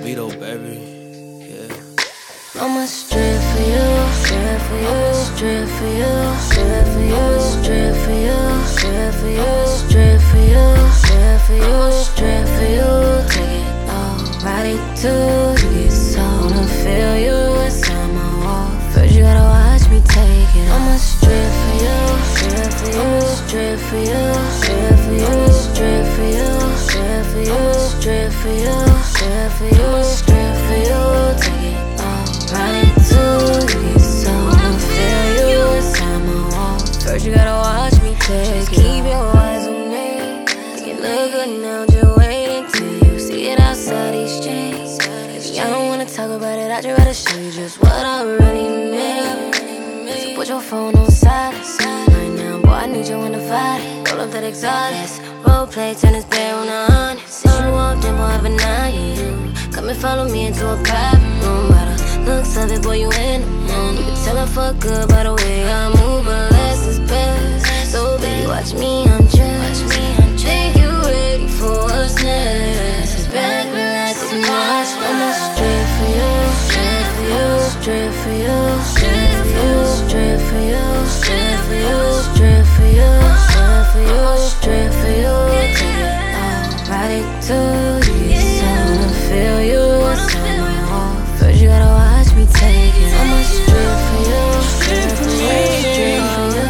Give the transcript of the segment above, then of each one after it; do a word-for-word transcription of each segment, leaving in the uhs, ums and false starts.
Vito, baby. Yeah. I'ma strip for you, strip for you, strip for you, strip for you, strip for you, strip for you, strip for you, strip for you, strip for you. Take it all, ride it too. You get so to feel you inside my wall. First you gotta watch me take it. I'ma strip for you, strip for you, strip for you, strip for you, strip for you, strip for you, strip for you, strip for you, strip for you. Take it all, ride it too. You get so to feel you inside my wall. First you gotta watch me take it. Keep your eyes on me. Think it look good now, just wait until you see it outside these streets. If y'all don't wanna talk about it, I just rather show you just what I really mean. So put your phone on silent right now, boy, I need you in the fight. Roll up that exotic, role play, turn this bed on a hundred. Since you walked in, boy, I've been eyeing you. Come and follow me into a private room. By the looks of it, boy, you in the mood. You can tell I fuck good by the way I move, but less is best. So baby, watch me undress. Think you ready for what's next? Sit back, relax, and watch. I'ma strip for you, strip for you, strip for you, strip for you, strip for you, strip for you, strip for you, strip for you, strip for you. Take it all, ride it too. You get so to feel you inside my wall. First you gotta watch me take it. I'ma strip for you, strip for you, strip for you,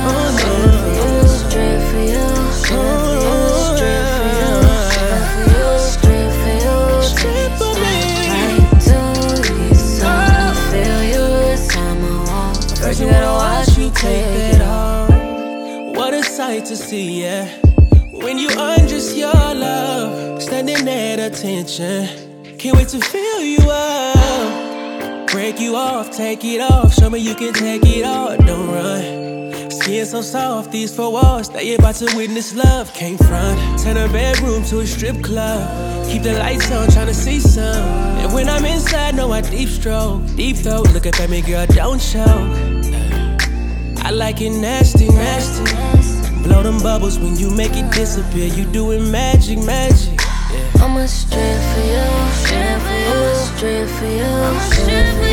strip for you, strip for you, strip for you, strip for you, strip for you, strip for you. Ride it too. You get so to feel you inside my wall. First you gotta watch me take it all. What a sight to see, yeah. When you undress your love, standing at attention. Can't wait to fill you up. Break you off, take it off. Show me you can take it all, don't run. Skin so soft, these four walls that you're about to witness love. Can't front, turn a bedroom to a strip club. Keep the lights on, tryna see some. And when I'm inside, know I deep stroke. Deep throat, look up at me, girl, don't choke. I like it nasty, nasty. Blow them bubbles when you make it disappear. You doing magic, magic. Yeah. I'ma strip for you, strip for you, strip for you, strip for